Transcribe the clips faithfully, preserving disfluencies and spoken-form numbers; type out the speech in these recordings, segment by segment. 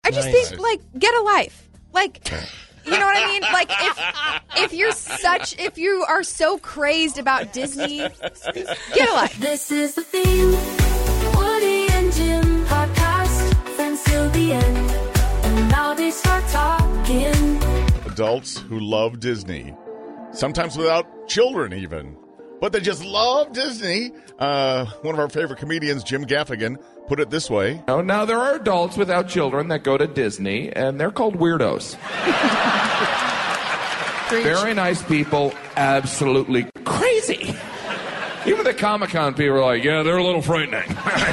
I just Nice. think, like, get a life. Like, you know what I mean? Like, if if you're such, if you are so crazed about Disney, get a life. This is the theme. Woody and Jim podcast. Friends till the end. And now they start talking. Adults who love Disney, sometimes without children even, but they just love Disney. Uh, one of our favorite comedians, Jim Gaffigan, put it this way. Oh, now there are adults without children that go to Disney, and they're called weirdos. Very nice people, absolutely crazy. Even the Comic-Con people are like, yeah, they're a little frightening.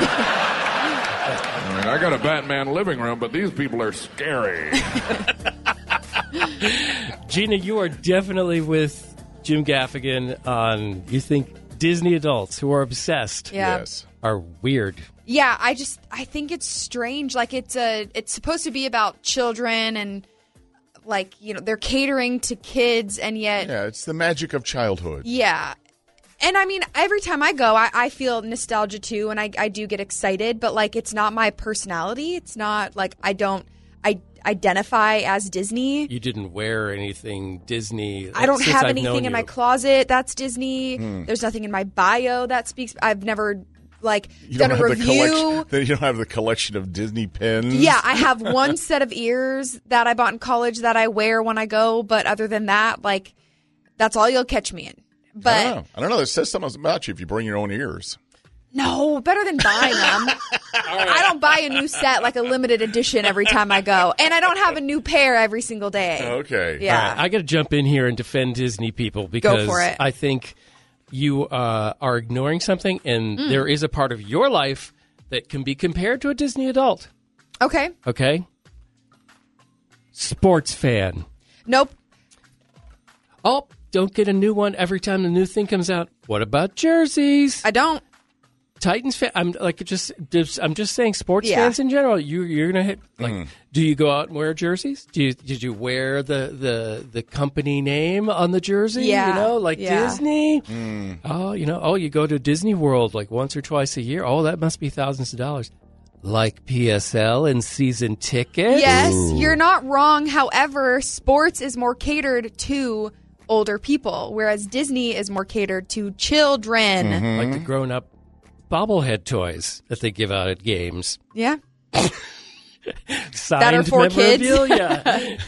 I mean, I got a Batman living room, but these people are scary. Gina, you are definitely with Jim Gaffigan on, you think Disney adults who are obsessed Yeah. Yes. are weird. Yeah, I just, I think it's strange. Like, it's a, it's supposed to be about children and, like, you know, they're catering to kids, and yet, Yeah, it's the magic of childhood. yeah. And I mean, every time I go, I, I feel nostalgia too, and I, I do get excited, but, like, it's not my personality. It's not, like, I don't I identify as Disney. You didn't wear anything Disney. I don't since have I've anything known in my you. closet that's Disney. Hmm. There's nothing in my bio that speaks. I've never, like, You done don't a have the collection. review. You don't have the collection of Disney pins. Yeah, I have one set of ears that I bought in college that I wear when I go, but other than that, like, that's all you'll catch me in. I But don't know. I don't know. It says something about you if you bring your own ears. no, better than buying them. I don't buy a new set, like a limited edition, every time I go, and I don't have a new pair every single day. Okay. Yeah. All right, I got to jump in here and defend Disney people because for it. I think you uh, are ignoring something, and Mm. there is a part of your life that can be compared to a Disney adult. Okay. Okay? Sports fan. Nope. Oh, don't get a new one every time the new thing comes out. What about jerseys? I don't. Titans fan. I'm like just, just I'm just saying sports Yeah. fans in general. You you're gonna hit like. Do you go out and wear jerseys? Do you did you wear the the the company name on the jersey? Yeah. You know, like Yeah. Disney. Oh, you know. Oh, you go to Disney World like once or twice a year. Oh, that must be thousands of dollars. Like P S L and season tickets. Yes, you're not wrong. However, sports is more catered to older people, whereas Disney is more catered to children. Like the grown up bobblehead toys that they give out at games. Yeah. Signed are for kids. memorabilia.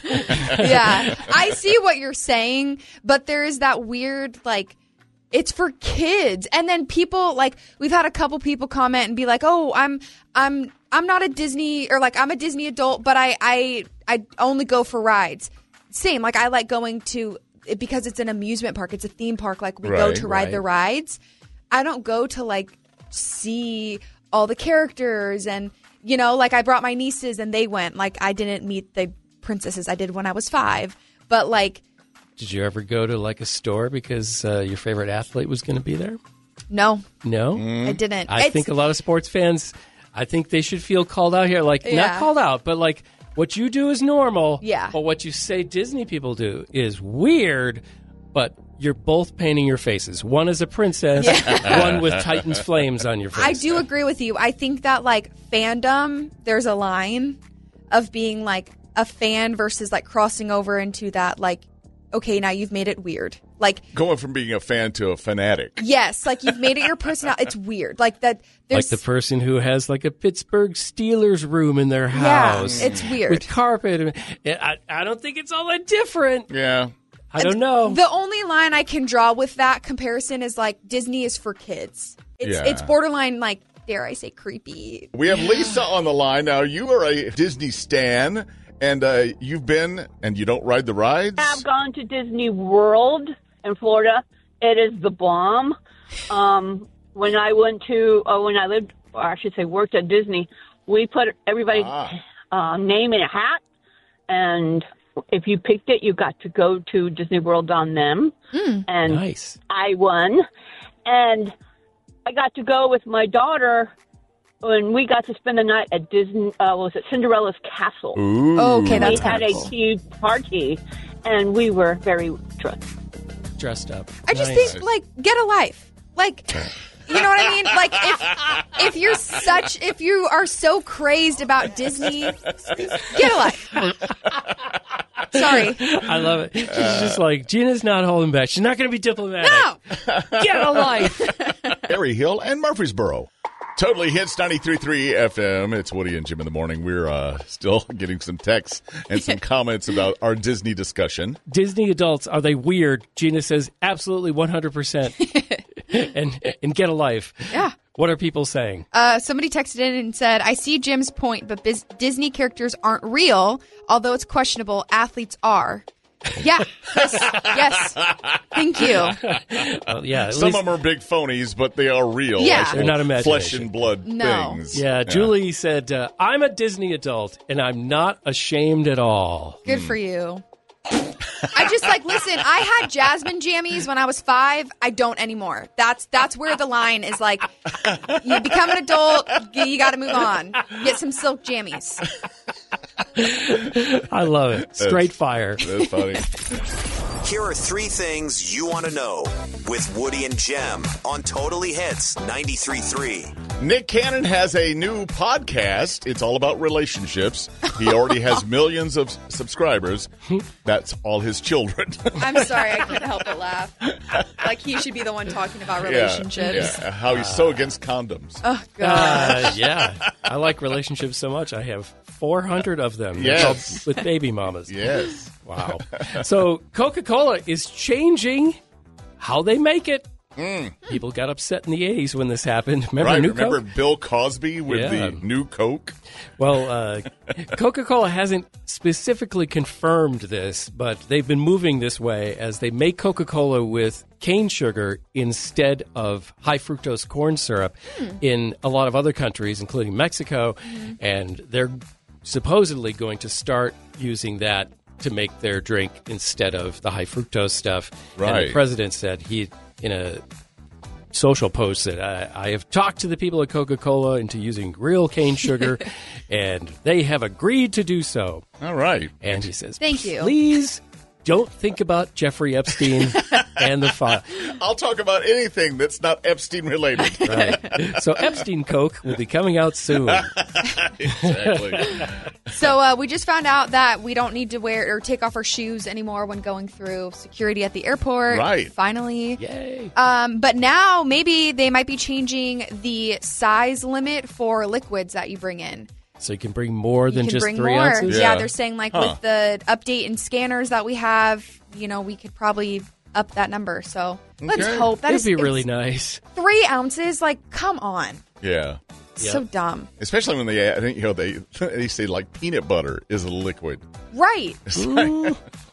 Yeah. I see what you're saying, but there is that weird, like, it's for kids. And then people, like, we've had a couple people comment and be like, "Oh, I'm I'm I'm not a Disney, or like I'm a Disney adult, but I I I only go for rides." Same, like I like going to it because it's an amusement park, it's a theme park, like we go Right, to ride right. the rides. I don't go to like see all the characters, and you know, like I brought my nieces and they went. Like I didn't meet the princesses. I did when I was five. But like, Did you ever go to like a store because uh, your favorite athlete was going to be there? no, No. I didn't. I It's- think a lot of sports fans, I think they should feel called out here. Like, Yeah. not called out, but like what you do is normal. Yeah. But what you say Disney people do is weird, but you're both painting your faces. One is a princess, one with Titan's flames on your face. I do agree with you. I think that like fandom, there's a line of being like a fan versus like crossing over into that like, okay, now you've made it weird. Like, Going from being a fan to a fanatic. yes, like you've made it your personality. It's weird. Like that. There's Like the person who has like a Pittsburgh Steelers room in their Yeah, house. it's weird. With carpet. I, I don't think it's all that different. Yeah. I don't know. The only line I can draw with that comparison is like Disney is for kids. It's Yeah. it's borderline like, dare I say, creepy. We have Lisa on the line now. You are a Disney stan, and uh, you've been, and you don't ride the rides? I've gone to Disney World in Florida. It is the bomb. Um, when I went to, uh, when I lived, or I should say worked at Disney, we put everybody's Ah. uh, name in a hat, and if you picked it, you got to go to Disney World on them. And Nice. I won. And I got to go with my daughter when we got to spend the night at Disney, uh, was it Cinderella's Castle? Ooh. Okay, We that's had kind a of cool. huge party, and we were very drunk. Dressed up. I just Nice. think like get a life. Like You know what I mean? Like if if you're such if you are so crazed about Disney, get a life. Sorry. I love it. She's just like, Gina's not holding back. She's not going to be diplomatic. No. Get a life. Berry Hill and Murfreesboro. Totally Hits ninety-three point three F M. It's Woody and Jim in the morning. We're uh, still getting some texts and some comments about our Disney discussion. Disney adults, are they weird? Gina says, absolutely one hundred percent. and and get a life. Yeah. What are people saying? Uh, somebody texted in and said, I see Jim's point, but biz- Disney characters aren't real, although it's questionable. Athletes are. Yeah. Yes. Yes. Thank you. Uh, yeah. at Some least- of them are big phonies, but they are real. Yeah. actual They're not flesh imagination. and blood No. things. Yeah, Julie said, uh, I'm a Disney adult, and I'm not ashamed at all. Good for you. I just like listen. I had Jasmine jammies when I was five. I don't anymore. That's that's where the line is. Like, you become an adult, you got to move on. Get some silk jammies. I love it. Straight fire. That's funny. Here are three things you want to know with Woody and Jem on Totally Hits ninety-three point three. Nick Cannon has a new podcast. It's all about relationships. He already has millions of s- subscribers. That's all his children. I'm sorry, I can't help but laugh. Like he should be the one talking about Yeah, relationships. yeah. How he's so against condoms. Oh God. Uh, yeah. I like relationships so much. I have four hundred of them. Yes. All with baby mamas. Yes. Wow. So Coca-Cola is changing how they make it. Mm. People got upset in the eighties when this happened. Remember Right. New Remember Coke? Bill Cosby with Yeah. the new Coke? Well, uh, Coca-Cola hasn't specifically confirmed this, but they've been moving this way as they make Coca-Cola with cane sugar instead of high fructose corn syrup in a lot of other countries, including Mexico, and they're supposedly going to start using that to make their drink instead of the high fructose stuff. And Right. the president said he, in a social post, said, I, I have talked to the people at Coca-Cola into using real cane sugar, and they have agreed to do so. All right. And he says, Thank you. Please don't think about Jeffrey Epstein and the file. I'll talk about anything that's not Epstein related. Right. So Epstein Coke will be coming out soon. Exactly. So uh, we just found out that we don't need to wear or take off our shoes anymore when going through security at the airport. Right. Finally. Yay. Um, but now maybe they might be changing the size limit for liquids that you bring in. So you can bring more You than can just bring three more. ounces? Yeah. Yeah. They're saying like Huh. with the update and scanners that we have, you know, we could probably up that number. So let's Okay. hope that That'd is be it's really nice. three ounces. Like, come on, Yeah. so dumb. Especially when they, I think, you know, they they say like peanut butter is a liquid. Right. It's like,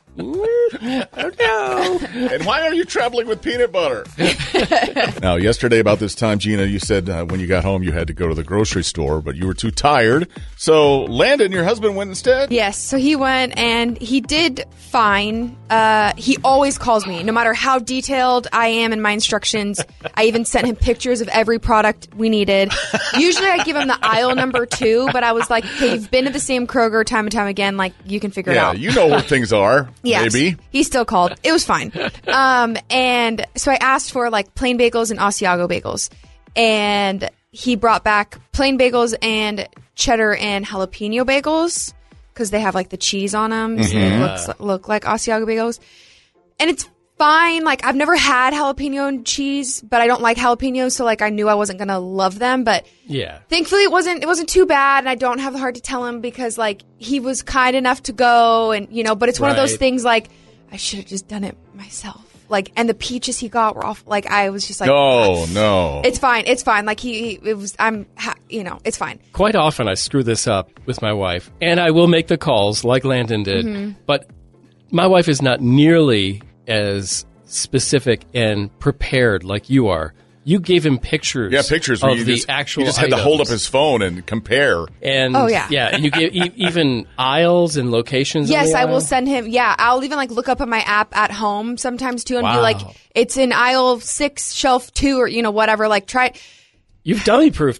Oh, no. and why are you traveling with peanut butter? Now, yesterday about this time, Gina, you said uh, when you got home you had to go to the grocery store, but you were too tired. So Landon, your husband, went instead? Yes, so he went and he did fine. Uh, he always calls me, no matter how detailed I am in my instructions. I even sent him pictures of every product we needed. Usually I give him the aisle number two, but I was like, okay, you've been to the same Kroger time and time again. Like, you can figure it Yeah, out. you know where things are, Yes. maybe. He still called. It was fine. Um, and so I asked for like plain bagels and Asiago bagels. And he brought back plain bagels and cheddar and jalapeno bagels because they have like the cheese on them. So they looks, look like Asiago bagels. And it's fine. Like, I've never had jalapeno and cheese, but I don't like jalapenos. So like, I knew I wasn't going to love them. But Yeah. thankfully it wasn't it wasn't too bad, and I don't have the heart to tell him because like he was kind enough to go, and you know, but it's one of those Right. things like I should have just done it myself. Like, and the peaches he got were off. Like, I was just like, No, no. it's fine, it's fine. Like he, he it was I'm ha- you know, it's fine. Quite often I screw this up with my wife, and I will make the calls like Landon did, Mm-hmm. but my wife is not nearly as specific and prepared like you are. You gave him pictures, yeah, pictures of where you the just, actual you just had to hold up items. his phone and compare. And Oh, yeah. yeah, and you give e- even aisles and locations. on Yes, the I will aisle? send him. Yeah, I'll even like look up on my app at home sometimes too, and be Wow. like, it's in aisle six, shelf two, or you know, whatever. Like, try it. You've dummy proofed it.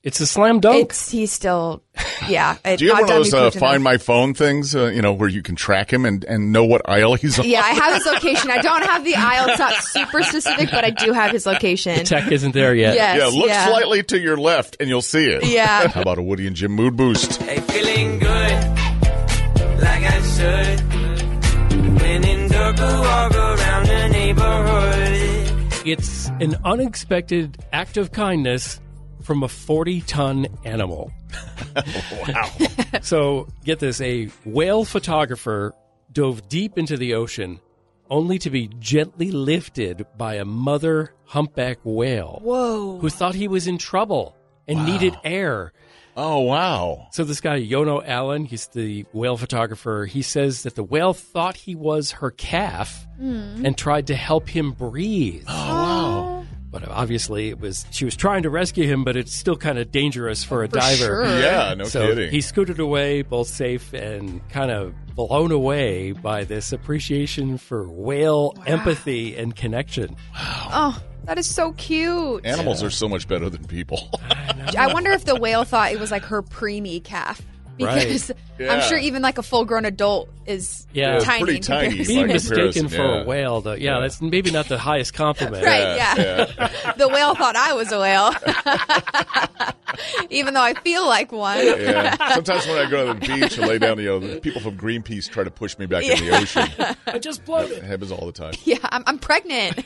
it's a slam dunk. It's he's still, yeah. It, Do you have Hot one of Dummy those uh, proved enough. Find My Phone things, uh, you know, where you can track him and, and know what aisle he's on? Yeah, I have his location. I don't have the aisle. It's not super specific, but I do have his location. Tech isn't there yet. Yes, Yeah, look yeah. slightly to your left and you'll see it. Yeah. How about a Woody and Jim mood boost? Hey, feeling good, like I should. When in dark, walk around the neighborhood. It's an unexpected act of kindness from a forty-ton animal. Wow. So, get this, a whale photographer dove deep into the ocean only to be gently lifted by a mother humpback whale. Whoa. Who thought he was in trouble and needed air. Oh, wow. So this guy, Yono Allen, he's the whale photographer. He says that the whale thought he was her calf and tried to help him breathe. Oh, wow. But obviously, it was she was trying to rescue him, but it's still kind of dangerous for a For diver. sure. Yeah, no so kidding. he scooted away, both safe and kind of blown away by this appreciation for whale empathy and connection. Oh, that is so cute. Animals are so much better than people. I wonder if the whale thought it was like her preemie calf. Because Yeah. I'm sure even like a full grown adult is Yeah. It's tiny. pretty in tiny. comparison. Being By mistaken comparison, for yeah. a whale, though, yeah, Yeah. that's maybe not the highest compliment. Right, yeah. Yeah. The whale thought I was a whale. Even though I feel like one. Yeah. Sometimes when I go to the beach and lay down, you know, the people from Greenpeace try to push me back in the ocean. I just floated. It happens all the time. Yeah, I'm, I'm pregnant.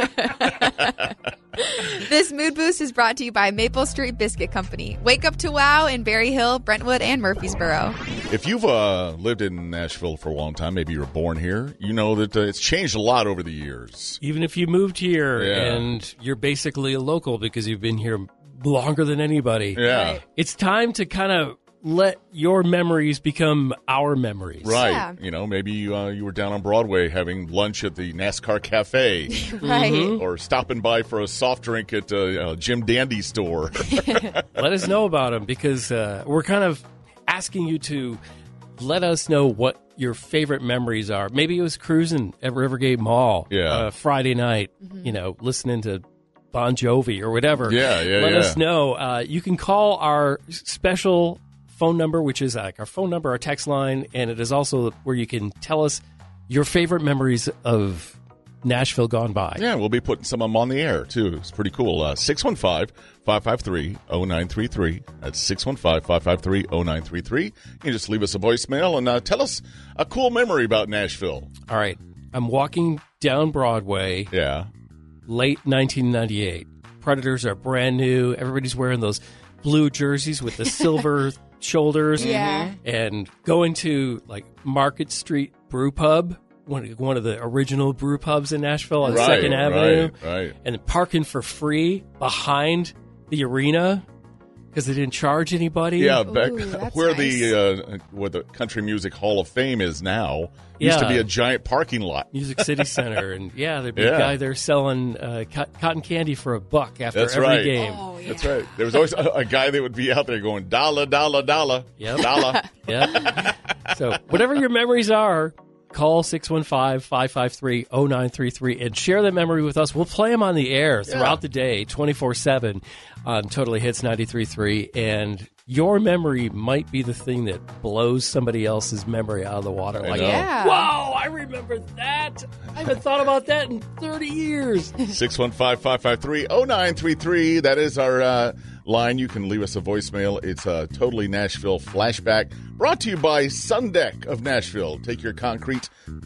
This mood boost is brought to you by Maple Street Biscuit Company. Wake up to wow in Berry Hill, Brentwood, and Murfreesboro. If you've uh, lived in Nashville for a long time, maybe you were born here, you know that uh, it's changed a lot over the years. Even if you moved here Yeah. and you're basically a local because you've been here longer than anybody, Yeah. Right. it's time to kind of let your memories become our memories. Right. Yeah. You know, maybe uh, you were down on Broadway having lunch at the NASCAR Cafe Right. or stopping by for a soft drink at uh, uh, Jim Dandy store. Let us know about them because uh, we're kind of asking you to let us know what your favorite memories are. Maybe it was cruising at Rivergate Mall Yeah. uh, Friday night, you know, listening to Bon Jovi or whatever. Yeah, yeah, Let yeah. us know. Uh, you can call our special phone number, which is like our phone number, our text line, and it is also where you can tell us your favorite memories of Nashville gone by. Yeah, we'll be putting some of them on the air, too. It's pretty cool. Uh, six one five, five five three, zero nine three three. That's six one five, five five three, zero nine three three. You can just leave us a voicemail and uh, tell us a cool memory about Nashville. All right. I'm walking down Broadway. Yeah. Late nineteen ninety-eight. Predators are brand new. Everybody's wearing those blue jerseys with the silver shoulders. Yeah. And going to like Market Street Brew Pub, one, one of the original brew pubs in Nashville on Right, Second Avenue. right, right. And parking for free behind the arena because they didn't charge anybody. Yeah, back Ooh, that's where nice. the uh, where the Country Music Hall of Fame is now used to Yeah. be a giant parking lot. Music City Center. And yeah, there'd be Yeah. a guy there selling uh, co- cotton candy for a buck after That's every right. game. Oh, yeah. That's right. There was always a, a guy that would be out there going dollar, dollar, dollar, Yep. dollar. Yeah. So, whatever your memories are, call six one five, five five three, zero nine three three and share that memory with us. We'll play them on the air throughout Yeah. the day, twenty-four seven on Totally Hits ninety-three point three. And your memory might be the thing that blows somebody else's memory out of the water. I Like, know. Yeah. wow, I remember that. I haven't thought about that in thirty years. six one five, five five three, zero nine three three. That is our uh, line. You can leave us a voicemail. It's a Totally Nashville flashback brought to you by Sundeck of Nashville. Take your concrete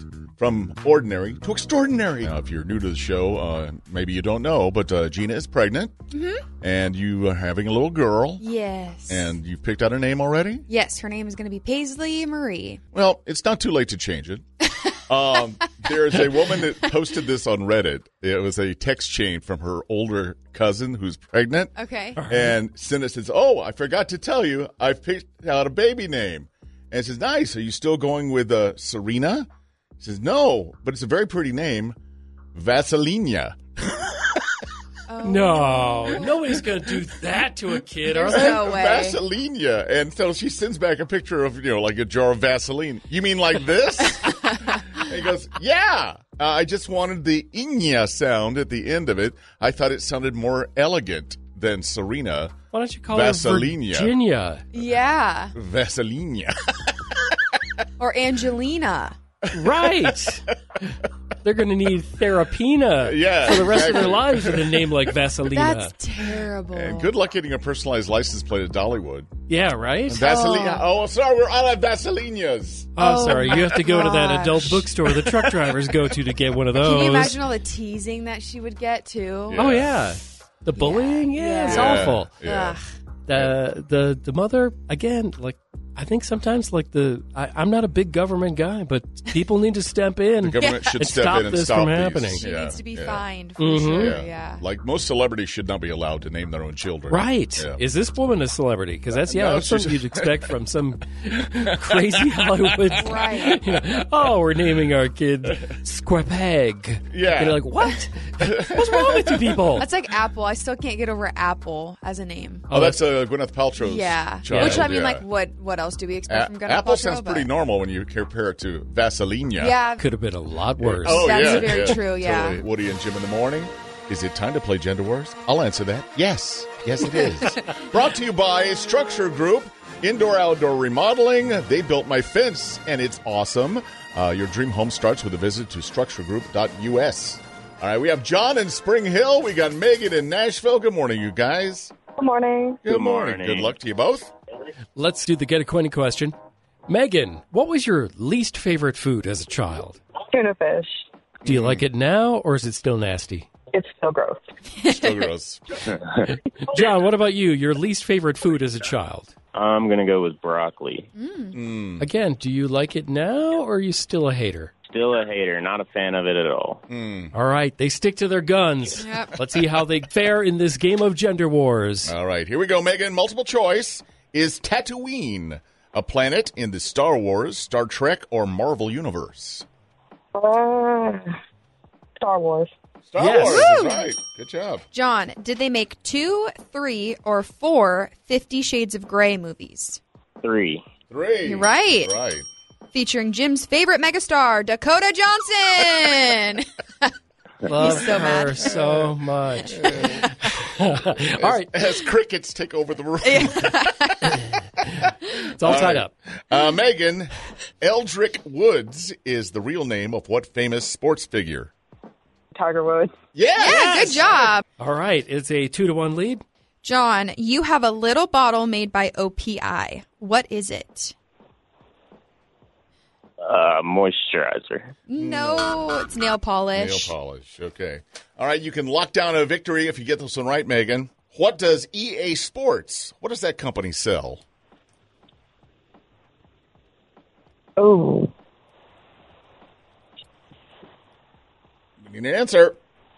from ordinary to extraordinary. Now, if you're new to the show, uh, maybe you don't know, but uh, Gina is pregnant, and you are having a little girl, Yes. and you've picked out a name already? yes, her name is going to be Paisley Marie. Well, it's not too late to change it. Um, there's a woman that posted this on Reddit. It was a text chain from her older cousin who's pregnant. Okay. And sent it says, "Oh, I forgot to tell you, I've picked out a baby name." And it says, "Nice. Are you still going with uh, Serena?" He says, "No, but it's a very pretty name, Vaselina." No, nobody's going to do that to a kid, are There's they? no way. Vaselina. And so she sends back a picture of, you know, like a jar of Vaseline. "You mean like this?" And he goes, "Yeah. Uh, I just wanted the Inya sound at the end of it. I thought it sounded more elegant than Serena, Why don't you call Vaselina. her Virginia? Yeah. Vaselina. Or Angelina. Right. They're going to need Therapina Yeah, for the rest exactly. of their lives with a name like Vaselina. That's terrible. And good luck getting a personalized license plate at Dollywood. Yeah, right? Vaselina. Oh, sorry, we're out of Vaselinas. Oh, Oh sorry. my You have to go to that gosh. adult bookstore the truck drivers go to to get one of those. Can you imagine all the teasing that she would get too? Yeah. Oh, yeah. The bullying? Yeah, Yeah. it's Yeah. awful. Yeah. Ugh. The, the, the mother, again, like, I think sometimes, like, the I, I'm not a big government guy, but people need to step in. The government should And step stop in and this stop from these. happening. She Yeah, needs to be yeah. fined for Mhm. sure. Yeah. Yeah. Like most celebrities should not be allowed to name their own children. Right. Yeah. Is this woman a celebrity? Because that's, yeah, No, that's something she's- you'd expect from some crazy Hollywood. Right. You know, oh, we're naming our kid Squapeg. Yeah. And you're like, what? What's wrong with you people? That's like Apple. I still can't get over Apple as a name. Oh, that's uh, Gwyneth Paltrow's Yeah. child. Which I mean, yeah. like, what what else do we expect A- from Gwyneth Apple Paltrow? sounds But- pretty normal when you compare it to Vaselina. Yeah. Could have been a lot worse. Oh, That's yeah. very yeah. true, yeah. Totally. Woody and Jim in the morning. Is it time to play Gender Wars? I'll answer that. Yes. Yes, it is. Brought to you by Structure Group. Indoor outdoor remodeling. They built my fence, and it's awesome. Uh, your dream home starts with a visit to structure group dot U S. All right, we have John in Spring Hill. We got Megan in Nashville. Good morning, you guys. Good morning. Good, morning. morning. Good luck to you both. Let's do the get acquainted question. Megan, what was your least favorite food as a child? Tuna fish. Do you like it now, or is it still nasty? It's still gross. Still gross. John, what about you? Your least favorite food as a child? I'm going to go with broccoli. Mm. Again, do you like it now, or are you still a hater? Still a hater, not a fan of it at all. All right, they stick to their guns. Yep. Let's see how they fare in this game of Gender Wars. All right, here we go, Megan. Multiple choice. Is Tatooine a planet in the Star Wars, Star Trek, or Marvel universe? Uh, Star Wars. Star Yes. Wars is Woo! right. Good job. John, did they make two, three, or four Fifty Shades of Grey movies? Three. Three. You're right. Right. Featuring Jim's favorite megastar, Dakota Johnson. Love so her mad. so much. All right, As crickets take over the room. it's all tied up. Uh, Megan, Eldrick Woods is the real name of what famous sports figure? Tiger Woods. Yes! Yeah, good job. All right, it's a two to one lead. John, you have a little bottle made by O P I. What is it? Uh, moisturizer. No, it's nail Nail polish. polish. Okay. All right, you can lock down a victory if you get this one right, Megan. What does E A Sports, what does that company sell? Oh. We need an answer.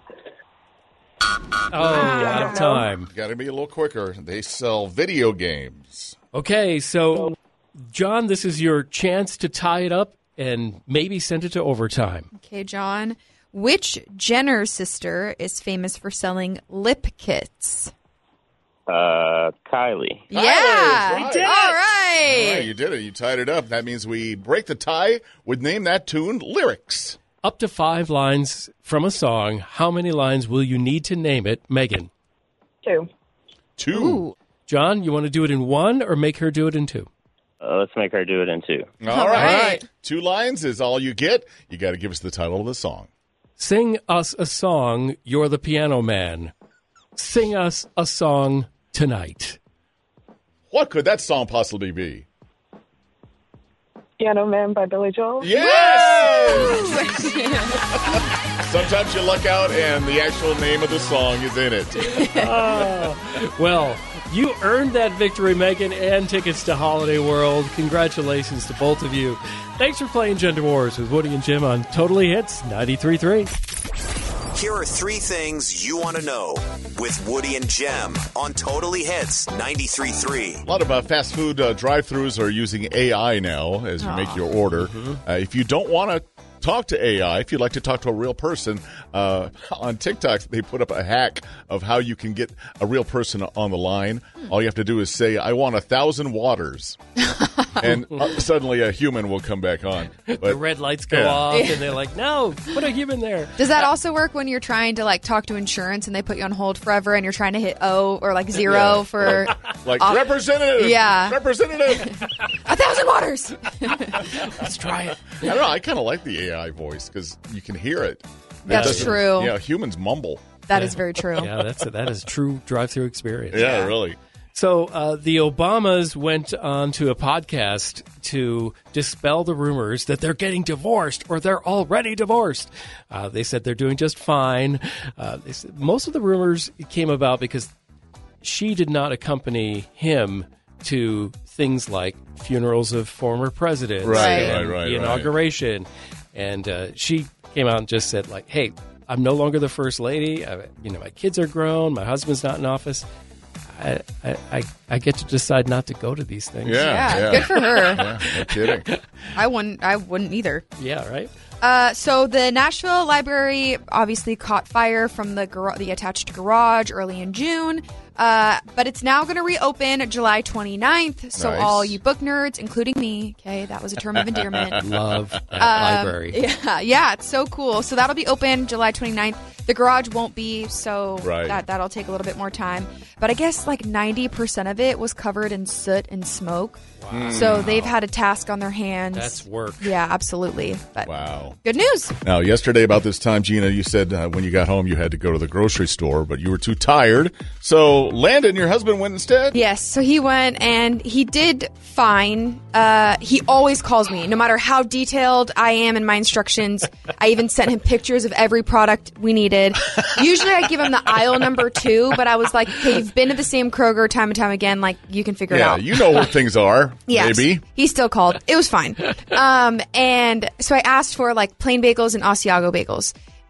Oh, out of time. Got to be a little quicker. They sell video games. Okay, so John, this is your chance to tie it up and maybe send it to overtime. Okay, John. Which Jenner sister is famous for selling lip kits? Uh, Kylie. Yeah. right. All Did it. right. All right, you did it. You tied it up. That means we break the tie with Name That Tune lyrics. Up to five lines from a song. How many lines will you need to name it, Megan? Two. Two. Ooh. John, you want to do it in one or make her do it in two? Uh, let's make her do it in two. All All right. right. Two lines is all you get. You got to give us the title of the song. Sing us a song, You're the Piano Man. Sing us a song tonight. What could that song possibly be? Piano Man by Billy Joel. Yes! Sometimes you luck out and the actual name of the song is in it. Well, you earned that victory, Megan, and tickets to Holiday World. Congratulations to both of you. Thanks for playing Gender Wars with Woody and Jim on Totally Hits ninety-three point three. Here are three things you want to know with Woody and Jem on Totally Hits ninety-three point three. A lot of uh, fast food uh, drive-thrus are using A I now as you make your order. Uh, if you don't want to talk to A I, if you'd like to talk to a real person, uh, on TikTok, they put up a hack of how you can get a real person on the line. All you have to do is say, I want a thousand waters. And uh, suddenly a human will come back on. But, the red lights go yeah. off, and they're like, no, put a human there. Does that also work when you're trying to like talk to insurance and they put you on hold forever and you're trying to hit O or like zero Yeah. for Like, like off- representative. Yeah. Representative. a thousand waters? Let's try it. I don't know. I kind of like the A I voice because you can hear it. It That's doesn't- true. Yeah, humans mumble. That is very true. Yeah, that's a, that is true drive-through experience. Yeah, really. So uh, the Obamas went on to a podcast to dispel the rumors that they're getting divorced or they're already divorced. Uh, they said they're doing just fine. Uh, they said most of the rumors came about because she did not accompany him to things like funerals of former presidents, Right, and right, right, the right. inauguration, and uh, she came out and just said, like, "Hey, I'm no longer the first lady. I, you know, my kids are grown. My husband's not in office. I, I, I, I get to decide not to go to these things." Yeah, Yeah, yeah. good for her. Yeah, no kidding. I wouldn't. I wouldn't either. Yeah, right. Uh, so the Nashville Library obviously caught fire from the gar- the attached garage early in June, uh, but it's now going to reopen July twenty-ninth. So Nice. all you book nerds, including me, okay, that was a term of endearment. Love that Um, library. Yeah, yeah, it's so cool. So that'll be open July twenty-ninth. The garage won't be, so Right. that, that'll take a little bit more time. But I guess like ninety percent of it was covered in soot and smoke. Wow. So they've had a task on their hands. That's work. Yeah, absolutely. But Wow. good news. Now, yesterday about this time, Gina, you said uh, when you got home you had to go to the grocery store, but you were too tired. So Landon, your husband, went instead? Yes, so he went and he did fine. Uh, he always calls me, no matter how detailed I am in my instructions. I even sent him pictures of every product we needed. Usually I give him the aisle number two, but I was like, hey, you've been to the same Kroger time and time again. Like, you can figure it Yeah, out. you know where things are, Yes. maybe. He still called. It was fine. Um, and so I asked for like plain bagels and Asiago bagels.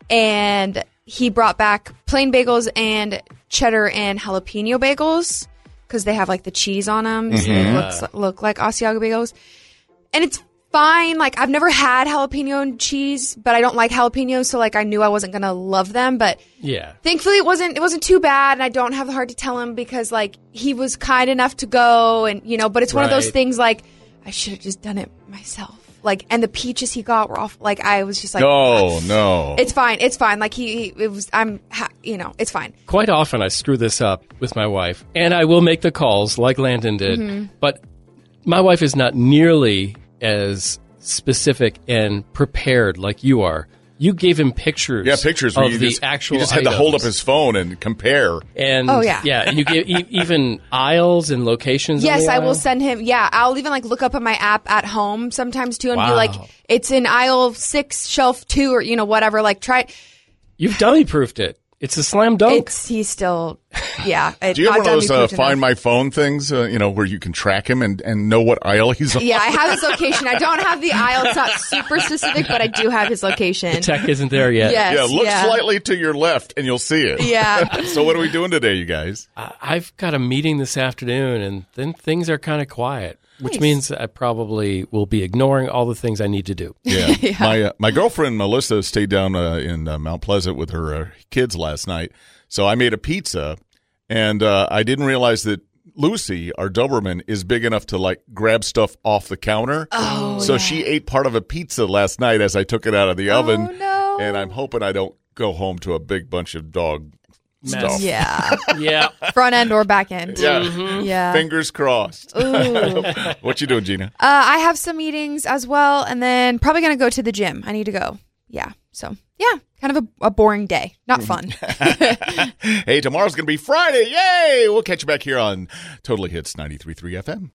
And he brought back plain bagels and cheddar and jalapeno bagels because they have like the cheese on them. So they looks, look like Asiago bagels. And it's fine. Like, I've never had jalapeno and cheese, but I don't like jalapenos. So like I knew I wasn't going to love them. But Yeah. thankfully it wasn't it wasn't too bad, and I don't have the heart to tell him because like he was kind enough to go, and you know, but it's one of those Right. things like I should have just done it myself. Like, and the peaches he got were off. Like, I was just like, No, no. it's fine, it's fine. Like he, he it was I'm ha- you know, it's fine. Quite often I screw this up with my wife, and I will make the calls like Landon did, Mm-hmm. but my wife is not nearly as specific and prepared like you are. You gave him pictures, Yeah, pictures. where of you the just, actual You just had to hold up items. his phone and compare. And Oh, yeah. yeah, and you gave e- even aisles and locations. of Yes, the I will aisle? send him. Yeah, I'll even like look up on my app at home sometimes too, and be Wow. like, it's in aisle six, shelf two, or you know, whatever. Like, try. You've dummy proofed it. It's a slam dunk. It's he's still, yeah. Do you have I've one of those done uh, me proof Find enough. My Phone things, uh, you know, where you can track him and, and know what aisle he's on? Yeah, I have his location. I don't have the aisle. It's not super specific, but I do have his location. Tech isn't there yet. Yes, Yeah, look yeah. slightly to your left and you'll see it. Yeah. So what are we doing today, you guys? I- I've got a meeting this afternoon, and then things are kind of quiet, which Nice. means I probably will be ignoring all the things I need to do. Yeah. My uh, my girlfriend Melissa stayed down uh, in uh, Mount Pleasant with her uh, kids last night. So I made a pizza, and uh, I didn't realize that Lucy, our Doberman, is big enough to like grab stuff off the counter. Oh, so yeah. she ate part of a pizza last night as I took it out of the oven. Oh, no. And I'm hoping I don't go home to a big bunch of dog Mess. stuff. Yeah. Yeah. Front end or back end. Yeah. Yeah. Fingers crossed. Ooh. Uh, What you doing, Gina? I have some meetings as well, and then probably going to go to the gym. I need to go. Yeah. So, yeah, kind of a, a boring day. Not fun. Hey, tomorrow's going to be Friday. Yay! We'll catch you back here on Totally Hits ninety-three point three F M.